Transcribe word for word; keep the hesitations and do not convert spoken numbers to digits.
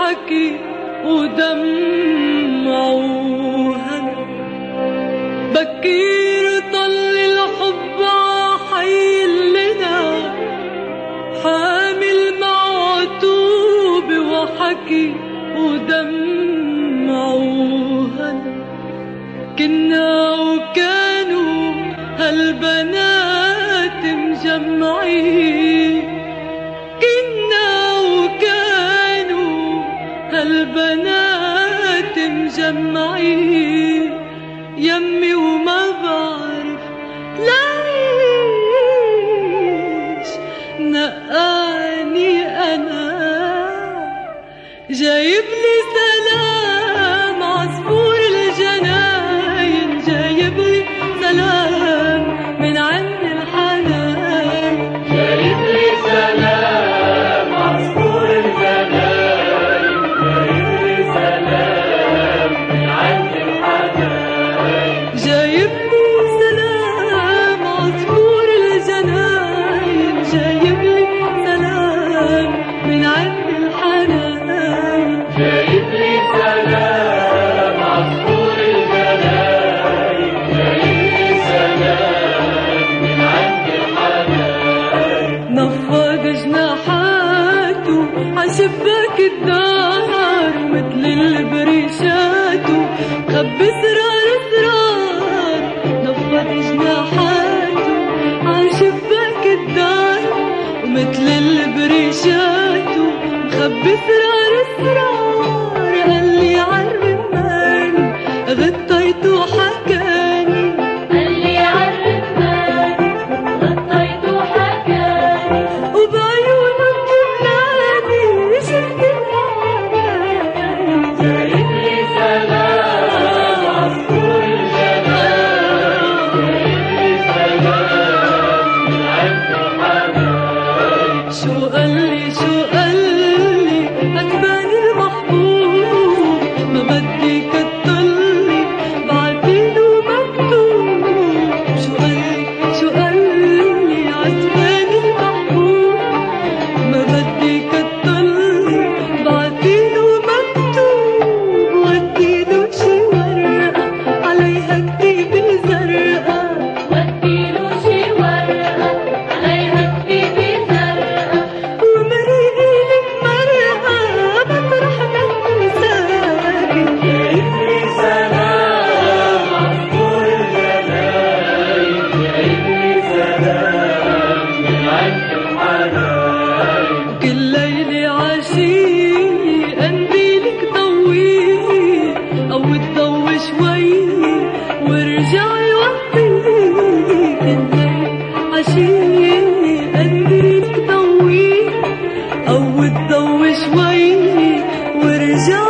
وحكي ودمع وهنا. بكير طل الحب عحي لنا حامل معتوب وحكي ودمع وهنا. كنا وكانوا هالبنات مجمعين، كنا وكانوا هالبنات مجمعين يمي، وما بعرف ليش نقاني أنا. جايب لي سلام عصفور الجناين، جايب لي سلام من عند الحنان. جايب لي سلام عصفور الجناين، جايب لي سلام من عند الحنان. جايب لي سلام عصفور الجناين، جايب لي سلام من عند الحنان. جايب لي سلام عصفور الجناين، جايب لي سلام من عند الحنان. نفض جناحاته عشباك الدار مثل البريشات خبي اسرار اسرار. نفض جناحاته عشباك الدار ومثل البريشات خبي اسرار اسرار. قال لي عالرمان غطيت وحكاني، قال لي عالرمان غطيت وحكاني، وبعيونه بتملاني شفت الأماني. جايب لي سلام عصفور الجناين، جايب لي سلام من عند الحنان. شو قال لي شو قال لي عجباني المحبوب، ما بدي كتطلي بعتيله مكتوب. شو قال لي شو قال لي عجباني المحبوب، ما بدي كتطلي بعتيله مكتوب. وديله شي ورقة عليها كتيبة زرقاء، وديله شي ورقة عليها كتيبة زرقاء، ومرقي لك مرقة مطرح ما انت ساكن. جايب لي سلام عصفور الجناين، جايب لي سلام من عند الحنان. كل ليلة عشية قنديلك ضويه أو تضوي شوي وارجعي وطيه. كل ليلة عشية قنديلك ضويه أو تضوي شوي وارجعي